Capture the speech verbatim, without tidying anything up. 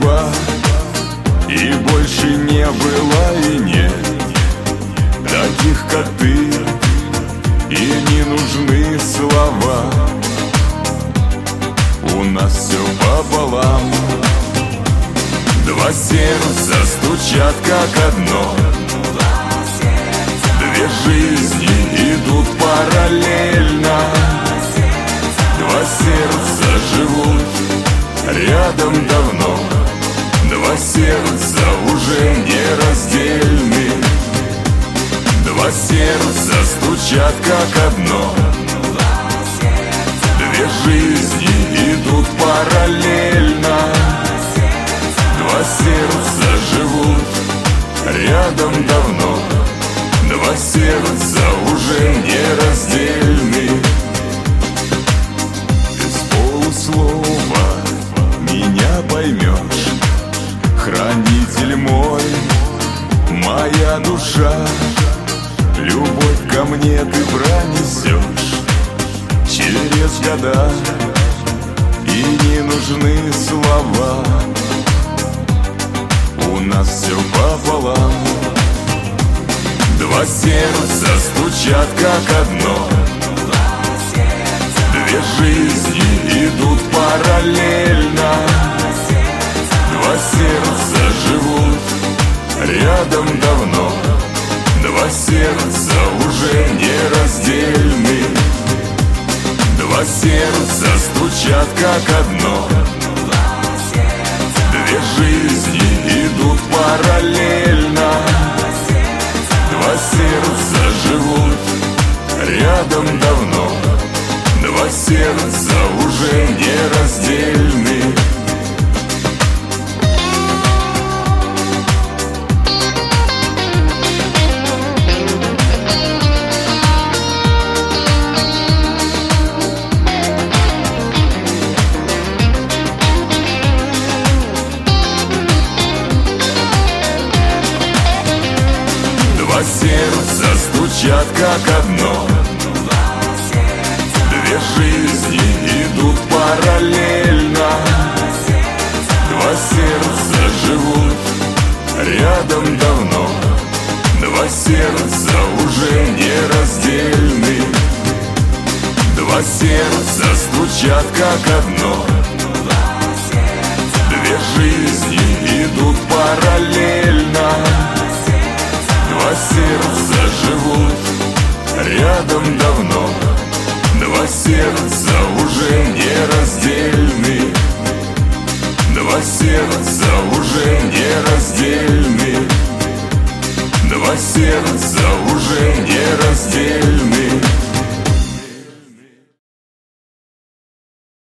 судьба, и больше не было и нет таких, как ты, и не нужны слова. У нас все пополам. Два сердца стучат как одно, две жизни идут параллельно. Два сердца живут рядом давно, два сердца уже не раздельны. Два сердца стучат как одно, две жизни идут параллельно. Два сердца живут рядом давно, два сердца уже не раздельны. Без полуслова меня поймешь, хранитель мой, моя душа. Любовь ко мне ты пронесешь через года, и не нужны слова. У нас все пополам. Два сердца стучат как одно, две жизни идут параллельно. Два сердца живут рядом давно, два сердца уже не раздельны. Два сердца стучат как одно, две жизни идут параллельно. Два сердца живут рядом давно, два сердца уже не раздельны. Два сердца стучат как одно, две жизни идут параллельно. Два сердца живут рядом давно, два сердца уже не раздельны. Два сердца стучат как одно, две жизни идут параллельно. Два сердца живут рядом давно, два сердца уже не раздельны. Два сердца уже не раздельны.